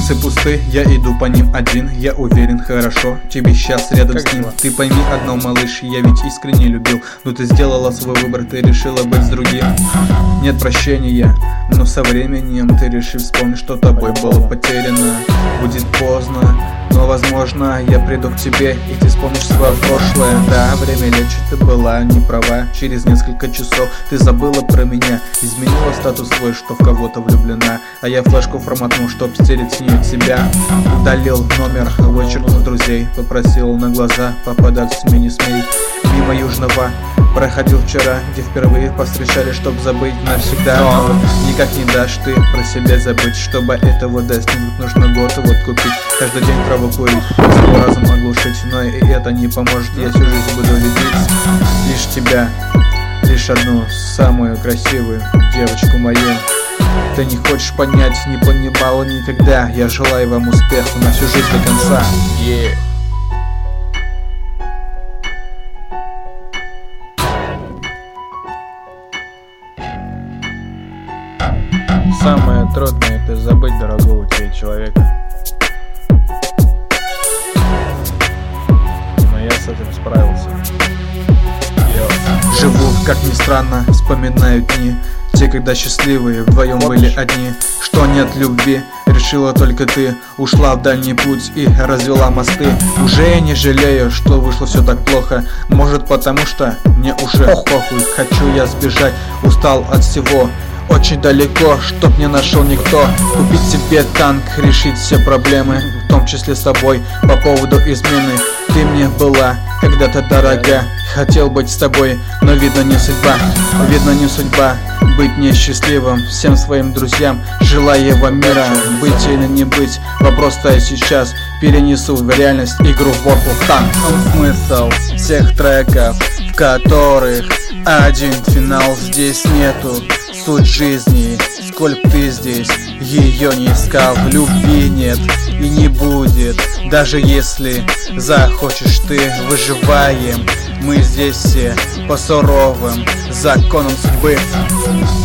Улицы пусты, я иду по ним один. Я уверен, хорошо, тебе сейчас рядом с ним. Ты пойми одно, малыш, я ведь искренне любил. Но ты сделала свой выбор, ты решила быть с другим. Нет прощения, но со временем ты решишь вспомнить, что тобой было потеряно. Будет поздно, но возможно я приду к тебе, и ты вспомнишь свое прошлое. Да, время лечит, ты была не права. Через несколько часов ты забыла про меня, изменила статус свой, что в кого-то влюблена. А я флешку форматнул, чтоб стереть с нее тебя. Удалил номер, вычеркнул друзей, попросил на глаза попадаться мне не смей. Мимо Южного проходил вчера, где впервые повстречались, чтоб забыть навсегда. Но никак не дашь ты про себя забыть. Чтобы этого достигнуть, нужно год вот купить. Каждый день траву курить, свой разум оглушить. Но и это не поможет, я всю жизнь буду любить лишь тебя, лишь одну, самую красивую девочку мою. Ты не хочешь понять, не понимала никогда. Я желаю вам успеха на всю жизнь до конца. Самое трудное — это забыть дорогого тебе человека. Но я с этим справился. Живу, как ни странно, вспоминаю дни, те, когда счастливые вдвоем были одни. Что нет любви, решила только ты. Ушла в дальний путь и развела мосты. Уже я не жалею, что вышло все так плохо. Может потому что мне уже похуй. Хочу я сбежать, устал от всего. Очень далеко, чтоб не нашел никто. Купить себе танк, решить все проблемы, в том числе с собой, по поводу измены. Ты мне была когда-то дорога, хотел быть с тобой, но видно не судьба. Видно не судьба быть несчастливым. Всем своим друзьям желаю вам мира. Быть или не быть, вопрос-то я сейчас перенесу в реальность игру в World of Tanks. Смысл всех треков, в которых один финал, здесь нету. Суть жизни, сколько ты здесь ее не искал. Любви нет и не будет, даже если захочешь ты. Выживаем мы здесь все по суровым законам судьбы.